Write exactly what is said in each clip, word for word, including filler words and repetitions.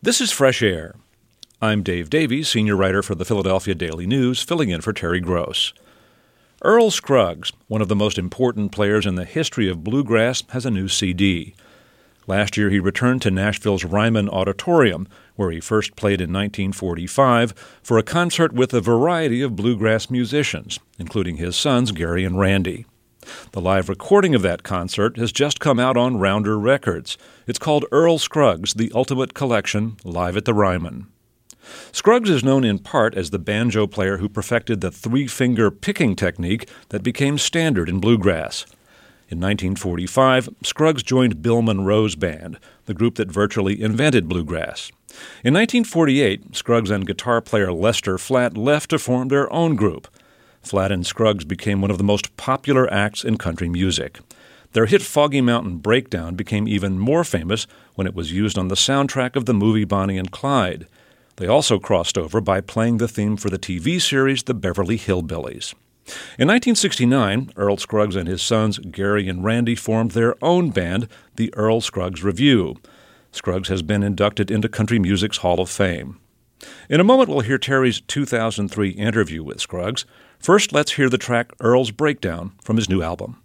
This is Fresh Air. I'm Dave Davies, senior writer for the Philadelphia Daily News, filling in for Terry Gross. Earl Scruggs, one of the most important players in the history of bluegrass, has a new C D. Last year he returned to Nashville's Ryman Auditorium, where he first played in nineteen forty-five, for a concert with a variety of bluegrass musicians, including his sons Gary and Randy. The live recording of that concert has just come out on Rounder Records. It's called Earl Scruggs, The Ultimate Collection, Live at the Ryman. Scruggs is known in part as the banjo player who perfected the three-finger picking technique that became standard in bluegrass. In nineteen forty-five, Scruggs joined Bill Monroe's band, the group that virtually invented bluegrass. In nineteen forty-eight, Scruggs and guitar player Lester Flatt left to form their own group. Flatt and Scruggs became one of the most popular acts in country music. Their hit Foggy Mountain Breakdown became even more famous when it was used on the soundtrack of the movie Bonnie and Clyde. They also crossed over by playing the theme for the T V series The Beverly Hillbillies. In nineteen sixty-nine, Earl Scruggs and his sons Gary and Randy formed their own band, the Earl Scruggs Revue. Scruggs has been inducted into Country Music's Hall of Fame. In a moment, we'll hear Terry's two thousand three interview with Scruggs. First, let's hear the track Earl's Breakdown from his new album.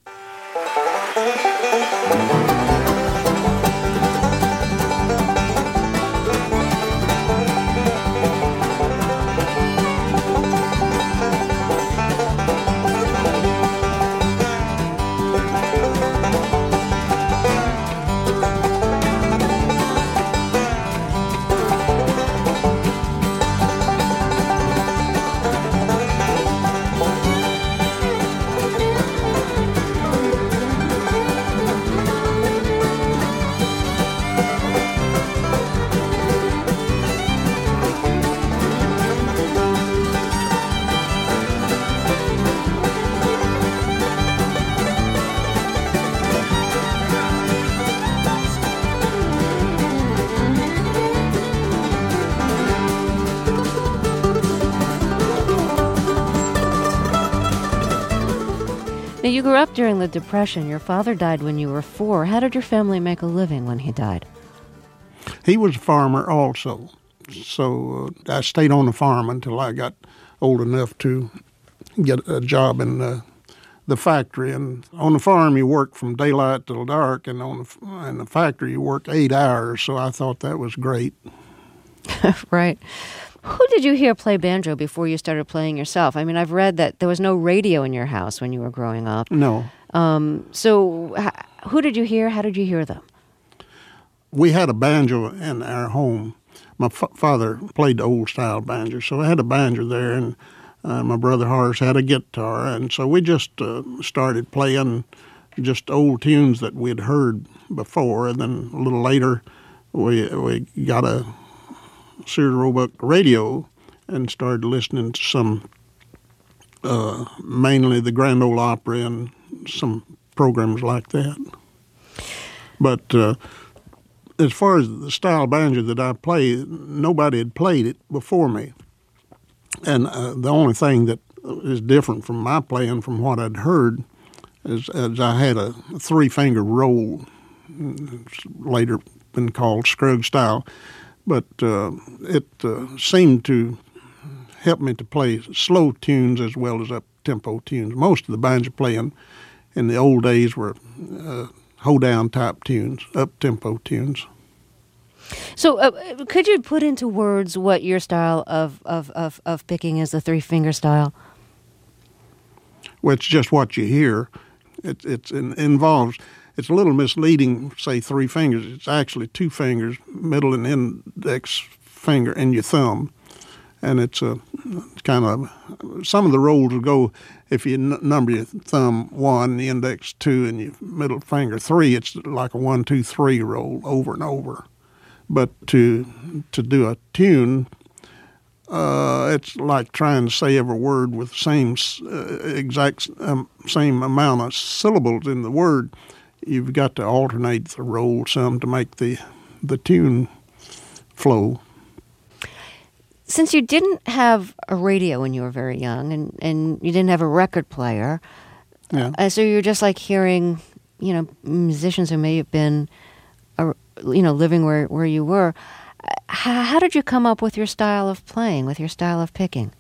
You grew up during the Depression. Your father died when you were four. How did your family make a living when he died? He was a farmer also. So uh, I stayed on the farm until I got old enough to get a job in uh, the factory. And on the farm, you work from daylight till dark, and on the, in the factory, you work eight hours. So I thought that was great. Right. Who did you hear play banjo before you started playing yourself? I mean, I've read that there was no radio in your house when you were growing up. No. Um, so h- who did you hear? How did you hear them? We had a banjo in our home. My f- father played the old-style banjo, so I had a banjo there, and uh, my brother Horace had a guitar. And so we just uh, started playing just old tunes that we'd heard before, and then a little later we we got a Sears Roebuck radio and started listening to some, uh, mainly the Grand Ole Opry and some programs like that. But uh, as far as the style banjo that I play, nobody had played it before me. And uh, the only thing that is different from my playing from what I'd heard is, is I had a three-finger roll, it's later been called Scruggs style. But uh, it uh, seemed to help me to play slow tunes as well as up-tempo tunes. Most of the banjo playing in the old days were uh, hoedown type tunes, up-tempo tunes. So uh, could you put into words what your style of, of, of, of picking is, the three-finger style? Well, it's just what you hear. It, it's, it involves... It's a little misleading, say three fingers. It's actually two fingers, middle and index finger, and your thumb. And it's a kind of, some of the rolls will go, if you n- number your thumb one, the index two, and your middle finger three, it's like a one, two, three roll over and over. But to to do a tune, uh, it's like trying to say every word with the same uh, exact um, same amount of syllables in the word. You've got to alternate the roll some to make the the tune flow. Since you didn't have a radio when you were very young, and, and you didn't have a record player, yeah. uh, so you're just like hearing, you know, musicians who may have been, uh, you know, living where, where you were. How, how did you come up with your style of playing, with your style of picking?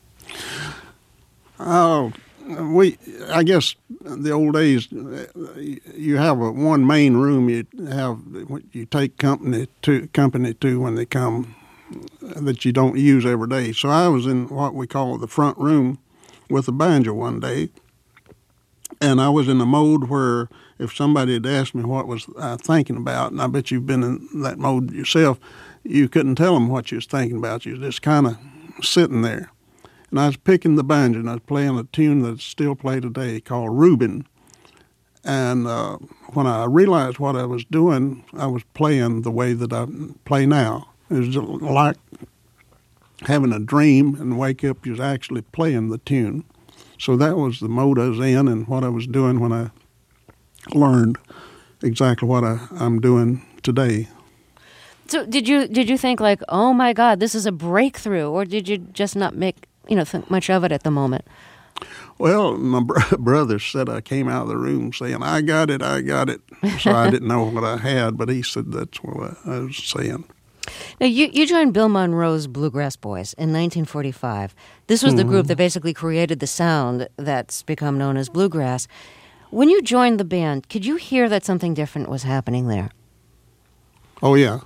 Oh, we. I guess the old days, you have a one main room you have you take company to company to when they come that you don't use every day. So I was in what we call the front room with a banjo one day, and I was in a mode where if somebody had asked me what was I thinking about, and I bet you've been in that mode yourself, you couldn't tell them what you was thinking about. You was just kind of sitting there. And I was picking the banjo, and I was playing a tune that's still played today called Reuben. And uh, when I realized what I was doing, I was playing the way that I play now. It was like having a dream and wake up, you was actually playing the tune. So that was the mode I was in and what I was doing when I learned exactly what I, I'm doing today. So did you did you think like, oh my God, this is a breakthrough, or did you just not make you know think much of it at the moment? Well, my br- brother said I came out of the room saying, "I got it, I got it." So I didn't know what I had, but he said that's what I, I was saying. Now, you, you joined Bill Monroe's Bluegrass Boys in nineteen forty-five. This was mm-hmm. the group that basically created the sound that's become known as bluegrass. When you joined the band, could you hear that something different was happening there? Oh, yeah.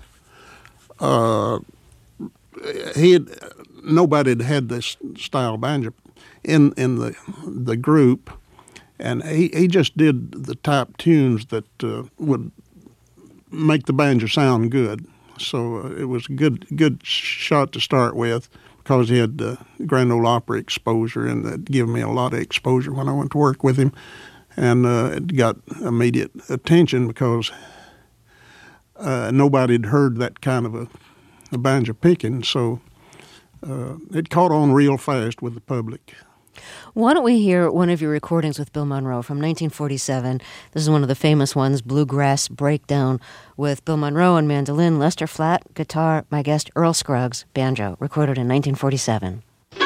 Uh, he had, nobody had had this style banjo in in the the group, and he, he just did the type tunes that uh, would make the banjo sound good. So uh, it was a good good shot to start with because he had uh, Grand Ole Opry exposure, and that gave me a lot of exposure when I went to work with him, and uh, it got immediate attention because uh, nobody had heard that kind of a, a banjo picking, so uh, it caught on real fast with the public. Why don't we hear one of your recordings with Bill Monroe from nineteen forty-seven? This is one of the famous ones, Bluegrass Breakdown, with Bill Monroe on mandolin, Lester Flatt, guitar, my guest Earl Scruggs, banjo, recorded in nineteen forty-seven.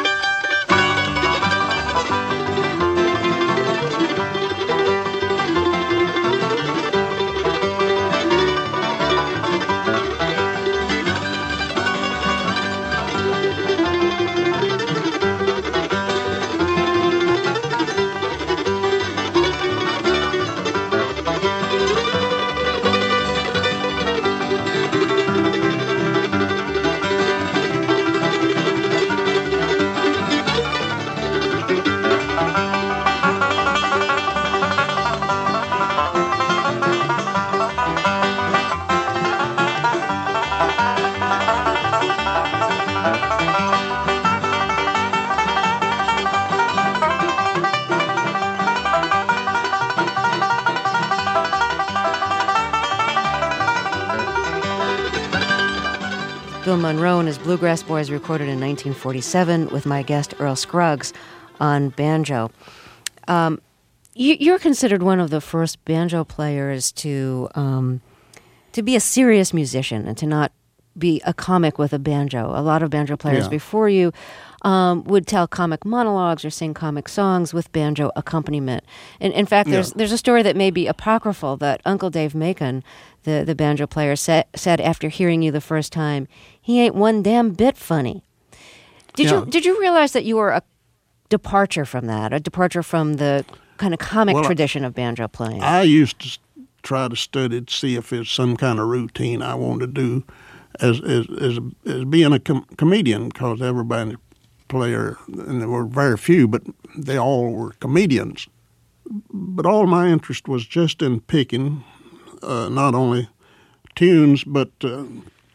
Bill Monroe and his Bluegrass Boys recorded in nineteen forty-seven with my guest Earl Scruggs on banjo. Um, you, you're considered one of the first banjo players to um, to be a serious musician and to not be a comic with a banjo. A lot of banjo players yeah. before you um, would tell comic monologues or sing comic songs with banjo accompaniment. And in fact, there's yeah. there's a story that may be apocryphal that Uncle Dave Macon, the, the banjo player, sa- said after hearing you the first time, he ain't one damn bit funny. Did yeah. you did you realize that you were a departure from that, a departure from the kind of comic well, tradition of banjo playing? I used to try to study to see if there's some kind of routine I wanted to do as as as, as being a com- comedian, because everybody player, and there were very few, but they all were comedians. But all my interest was just in picking uh, not only tunes, but uh,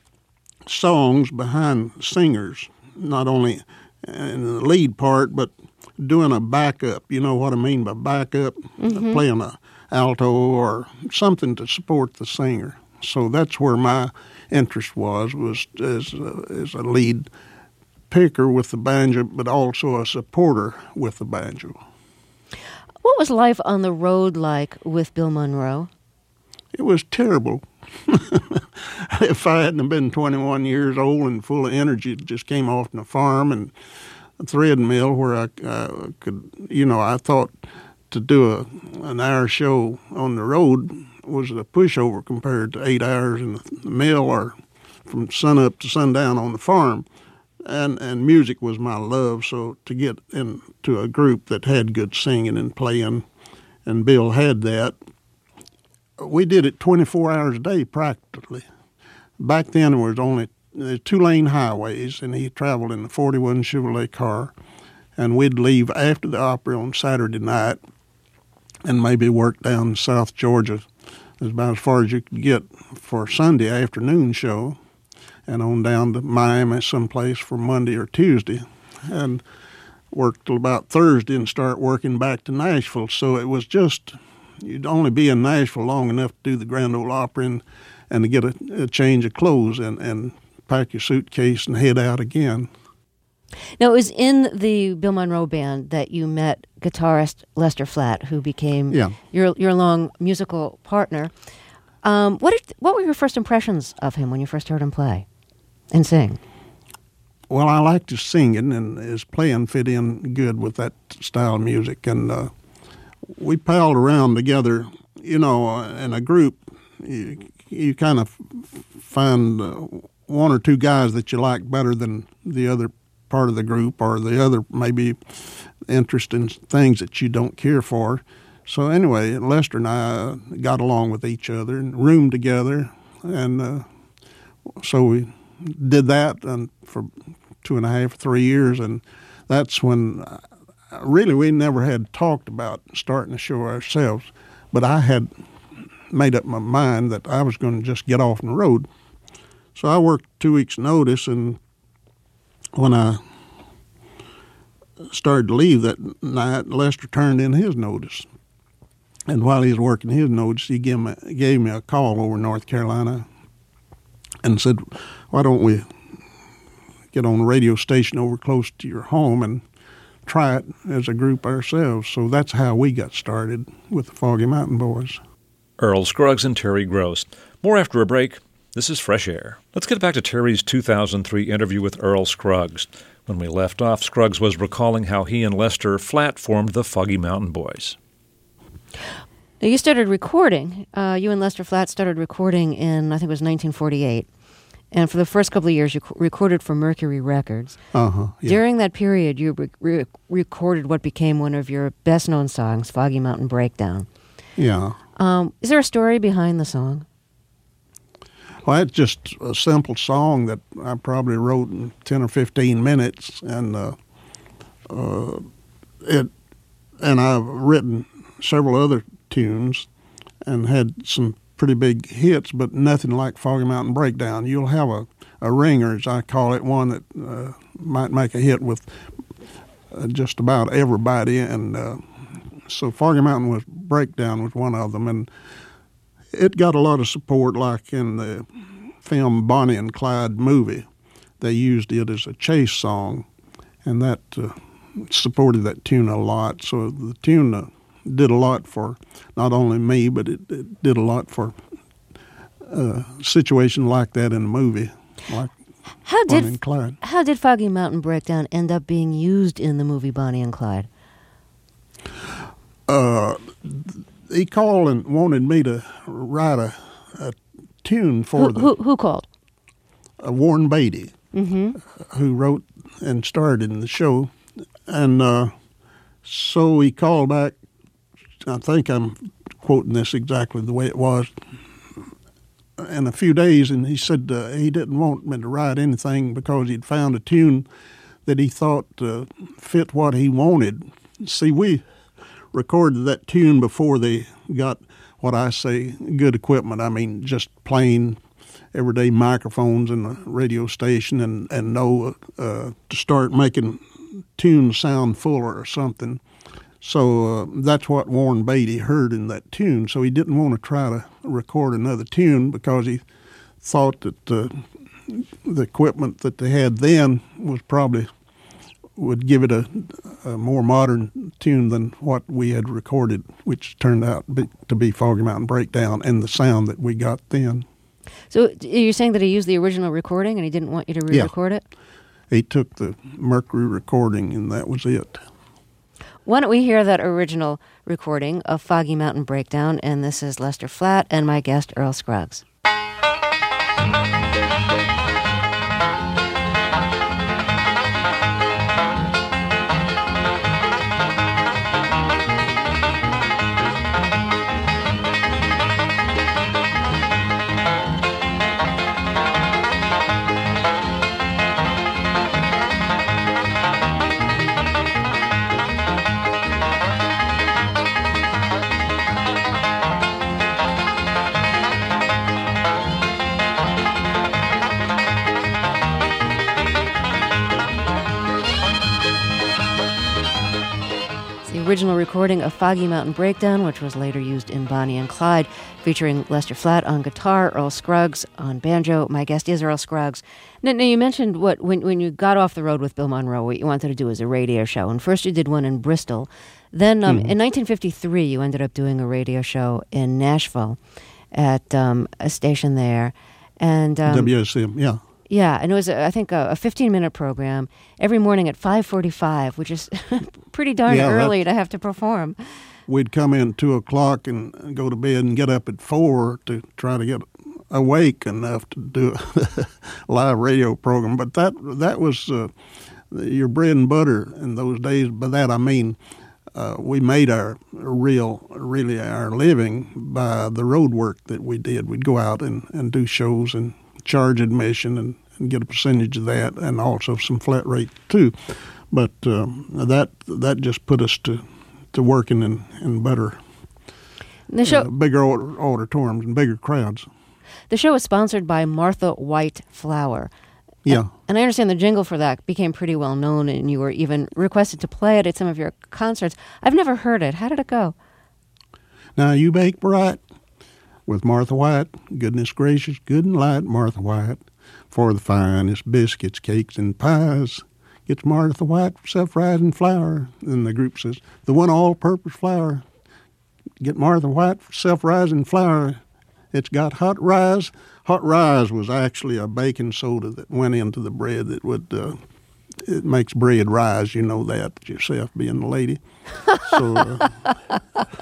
songs behind singers, not only in the lead part, but doing a backup. You know what I mean by backup? Mm-hmm. Playing a alto or something to support the singer. So that's where my interest was, was as a, as a lead picker with the banjo, but also a supporter with the banjo. What was life on the road like with Bill Monroe? It was terrible. If I hadn't been twenty-one years old and full of energy, just came off the farm and a thread mill where I uh, could, you know, I thought to do a an hour show on the road was a pushover compared to eight hours in the mill or from sunup to sundown on the farm. And and music was my love, so to get into a group that had good singing and playing, and Bill had that, we did it twenty-four hours a day practically. Back then there was only two-lane highways, and he traveled in the forty-one Chevrolet car, and we'd leave after the opera on Saturday night and maybe work down South Georgia. That's about as far as you could get for a Sunday afternoon show, and on down to Miami someplace for Monday or Tuesday, and worked till about Thursday and start working back to Nashville. So it was just, you'd only be in Nashville long enough to do the Grand Ole Opry and, and to get a, a change of clothes and, and pack your suitcase and head out again. Now, it was in the Bill Monroe band that you met guitarist Lester Flatt, who became yeah. your your long musical partner. Um, what did, what were your first impressions of him when you first heard him play and sing? Well, I liked his singing, and his playing fit in good with that style of music. And uh, we palled around together, you know, uh, in a group. You, you kind of find uh, one or two guys that you like better than the other part of the group, or the other maybe interest in things that you don't care for. So anyway, Lester and I got along with each other and roomed together, and uh, so we did that and for two and a half, three years, and that's when uh, really we never had talked about starting a show ourselves, but I had made up my mind that I was going to just get off on the road. So I worked two weeks' notice, and when I started to leave that night, Lester turned in his notice. And while he was working his notice, he gave me, gave me a call over in North Carolina and said, why don't we get on a radio station over close to your home and try it as a group ourselves. So that's how we got started with the Foggy Mountain Boys. Earl Scruggs and Terry Gross. More after a break. This is Fresh Air. Let's get back to Terry's two thousand three interview with Earl Scruggs. When we left off, Scruggs was recalling how he and Lester Flatt formed the Foggy Mountain Boys. Now, you started recording. Uh, you and Lester Flatt started recording in, I think it was nineteen forty-eight. And for the first couple of years, you recorded for Mercury Records. Uh-huh, yeah. During that period, you re- re- recorded what became one of your best-known songs, Foggy Mountain Breakdown. Yeah. Um, is there a story behind the song? Well, it's just a simple song that I probably wrote in ten or fifteen minutes, and uh, uh, it, and I've written several other tunes and had some pretty big hits, but nothing like Foggy Mountain Breakdown. You'll have a, a ringer, as I call it, one that uh, might make a hit with uh, just about everybody, and uh, so Foggy Mountain was Breakdown was one of them, and it got a lot of support, like in the film Bonnie and Clyde movie. They used it as a chase song, and that uh, supported that tune a lot. So the tune uh, did a lot for not only me, but it, it did a lot for a situation like that in a movie, like how Bonnie did, and Clyde. How did Foggy Mountain Breakdown end up being used in the movie Bonnie and Clyde? Uh, he called and wanted me to write a, a tune for who, the... Who, who called? Uh, Warren Beatty, mm-hmm. who wrote and starred in the show. And uh, so he called back. I think I'm quoting this exactly the way it was. In a few days, and he said uh, he didn't want me to write anything because he'd found a tune that he thought uh, fit what he wanted. See, we recorded that tune before they got what I say good equipment. I mean, just plain everyday microphones in the radio station, and and know uh, to start making tunes sound fuller or something. So uh, that's what Warren Beatty heard in that tune. So he didn't want to try to record another tune because he thought that uh, the equipment that they had then was probably would give it a, a more modern tune than what we had recorded, which turned out be, to be Foggy Mountain Breakdown and the sound that we got then. So you're saying that he used the original recording and he didn't want you to re-record yeah. it? He took the Mercury recording and that was it. Why don't we hear that original recording of Foggy Mountain Breakdown, and this is Lester Flatt and my guest, Earl Scruggs. Thank you. original recording of Foggy Mountain Breakdown, which was later used in Bonnie and Clyde, featuring Lester Flatt on guitar, Earl Scruggs on banjo. My guest is Earl Scruggs. Now, now you mentioned what when, when you got off the road with Bill Monroe, what you wanted to do was a radio show. And first you did one in Bristol. Then um, mm-hmm. in nineteen fifty-three, you ended up doing a radio show in Nashville at um, a station there. And um, W S M, yeah. Yeah, and it was, I think, a fifteen-minute program every morning at five forty-five, which is pretty darn yeah, early to have to perform. We'd come in at two o'clock and go to bed and get up at four to try to get awake enough to do a live radio program. But that that was uh, your bread and butter in those days. By that I mean uh, we made our real, really our living by the road work that we did. We'd go out and, and do shows and charge admission and, and get a percentage of that, and also some flat rate too. But um, that that just put us to, to working in, in better, the show, uh, bigger auditoriums and bigger crowds. The show was sponsored by Martha White Flour. Yeah. And, and I understand the jingle for that became pretty well known, and you were even requested to play it at some of your concerts. I've never heard it. How did it go? Now you bake bright with Martha White, goodness gracious, good and light, Martha White, for the finest biscuits, cakes, and pies. Gets Martha White self-rising flour. Then the group says, the one all-purpose flour. Get Martha White self-rising flour. It's got hot rise. Hot rise was actually a baking soda that went into the bread that would, uh, it makes bread rise. You know that yourself, being a lady. So, uh,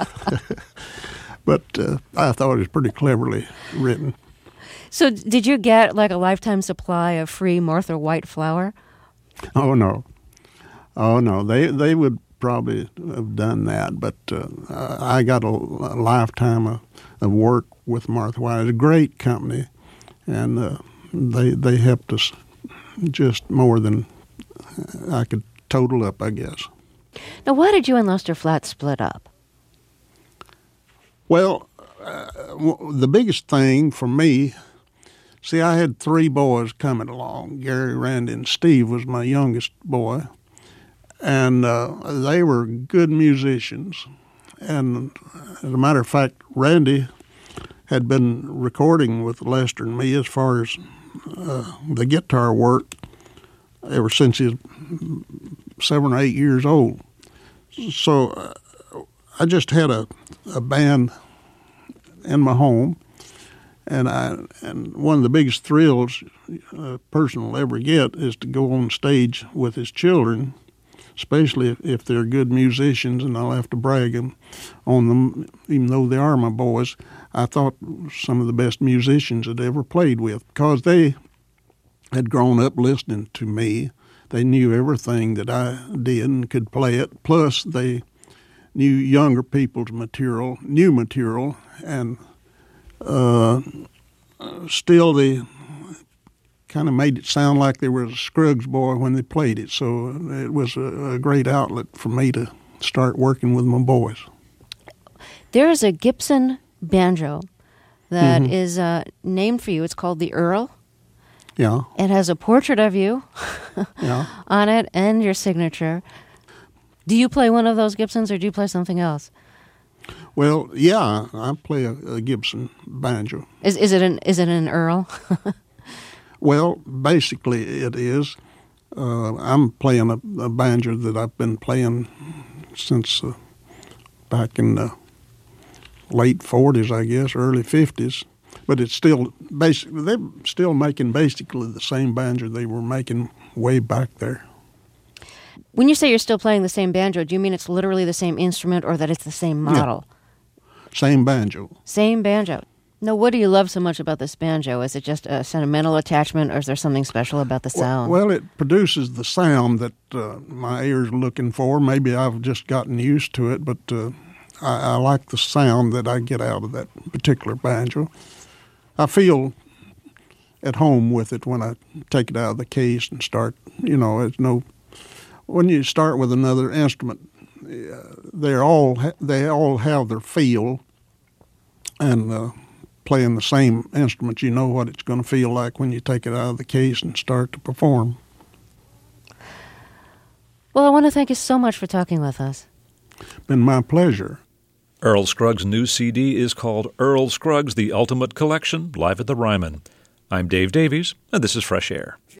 But uh, I thought it was pretty cleverly written. So did you get like a lifetime supply of free Martha White flour? Oh, no. Oh, no. They they would probably have done that, but uh, I got a, a lifetime of, of work with Martha White. It's a great company, and uh, they, they helped us just more than I could total up, I guess. Now, why did you and Lester Flatt split up? Well, uh, the biggest thing for me, see, I had three boys coming along. Gary, Randy, and Steve was my youngest boy. And uh, they were good musicians. And as a matter of fact, Randy had been recording with Lester and me as far as uh, the guitar work ever since he was seven or eight years old. So uh, I just had a, a band in my home, and I and one of the biggest thrills a person will ever get is to go on stage with his children, especially if, if they're good musicians, and I'll have to brag them on them, even though they are my boys. I thought some of the best musicians I'd ever played with, because they had grown up listening to me. They knew everything that I did and could play it, plus they knew younger people's material, new material, and uh, still they kind of made it sound like they were a Scruggs boy when they played it. So it was a, a great outlet for me to start working with my boys. There is a Gibson banjo that mm-hmm. is uh, named for you. It's called the Earl. Yeah. It has a portrait of you yeah. on it and your signature. Do you play one of those Gibsons, or do you play something else? Well, yeah, I play a, a Gibson banjo. Is is it an is it an Earl? Well, basically it is. Uh, I'm playing a, a banjo that I've been playing since uh, back in the late forties, I guess, early fifties. But it's still basically they're still making basically the same banjo they were making way back there. When you say you're still playing the same banjo, do you mean it's literally the same instrument, or that it's the same model? Yeah. Same banjo. Same banjo. Now, what do you love so much about this banjo? Is it just a sentimental attachment, or is there something special about the sound? Well, well it produces the sound that uh, my ears are looking for. Maybe I've just gotten used to it, but uh, I, I like the sound that I get out of that particular banjo. I feel at home with it when I take it out of the case and start, you know, it's no... When you start with another instrument, uh, they're all they all have their feel, and uh, playing the same instrument, you know what it's going to feel like when you take it out of the case and start to perform. Well, I want to thank you so much for talking with us. Been my pleasure. Earl Scruggs' new C D is called Earl Scruggs, The Ultimate Collection, live at the Ryman. I'm Dave Davies, and this is Fresh Air.